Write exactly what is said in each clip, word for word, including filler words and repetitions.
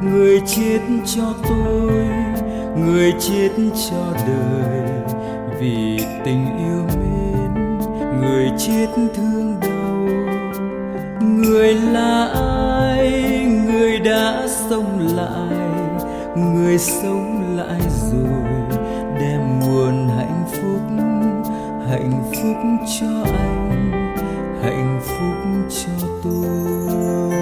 người chết cho tôi, người chết cho đời, vì tình yêu mến, người chết thương đau. Người là ai, người đã sống lại, người sống lại rồi, đem nguồn hạnh phúc, hạnh phúc cho anh, hạnh phúc cho tôi.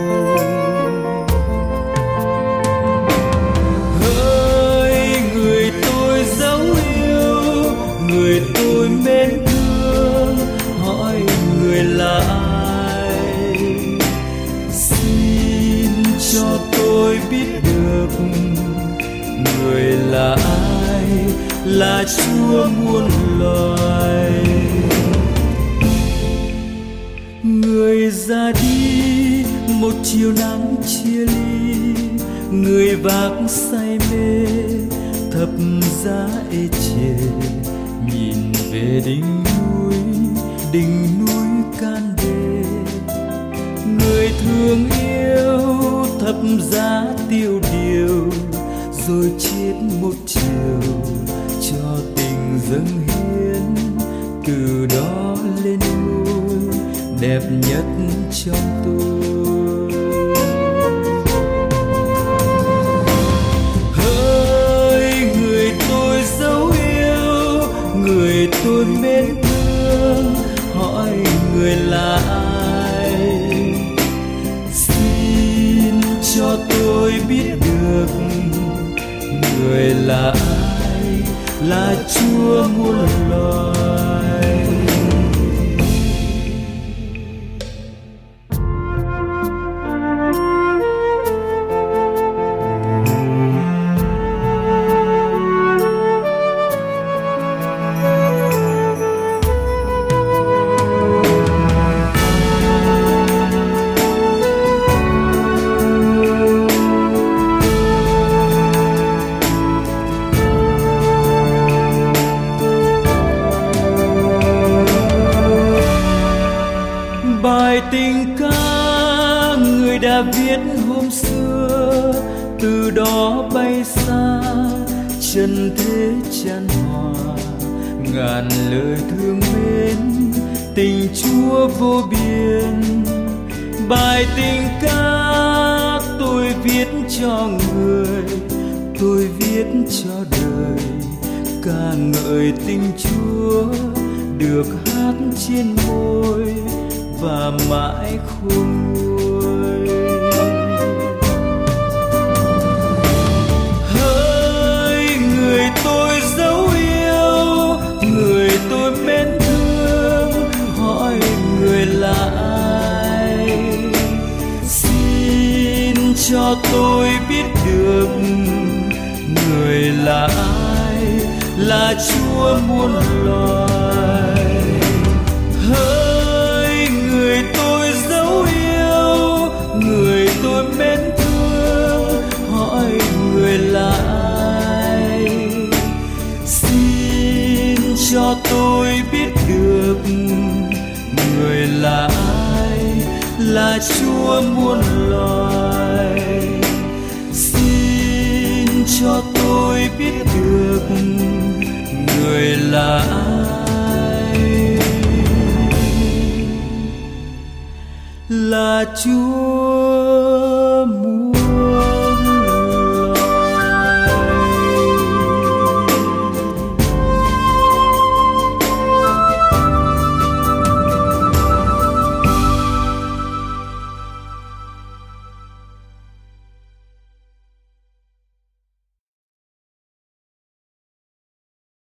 Hỡi người tôi dấu yêu, người tôi mến thương, hỏi người là ai? Xin cho tôi biết được người là ai, là Chúa muôn loài. Người ra đi một chiều nắng chia ly, người vác say mê thập giá ê chề, nhìn về đỉnh núi, đỉnh núi can đê. Người thương yêu thập giá tiêu điều, rồi chết một chiều cho tình dâng hiến. Từ đó lên ngôi đẹp nhất trong tôi. Hỡi người tôi dấu yêu, người tôi mến thương, hỏi người là ai? Xin cho tôi biết được người là ai, là Chúa muôn loài. Bài tình ca người đã viết hôm xưa, từ đó bay xa chân thế chan hòa. Ngàn lời thương mến, tình Chúa vô biên. Bài tình ca tôi viết cho người, tôi viết cho đời, ca ngợi tình Chúa được hát trên môi và mãi khôn nguôi. Hỡi người tôi dấu yêu, người tôi mến thương, hỏi người là ai? Xin cho tôi biết được người là ai, là Chúa muôn loài. Hỡi người tôi dấu yêu, người tôi mến thương, hỏi người là ai? Xin cho tôi biết được người là ai, là Chúa muôn loài. Xin cho tôi biết được người là ai, là Chúa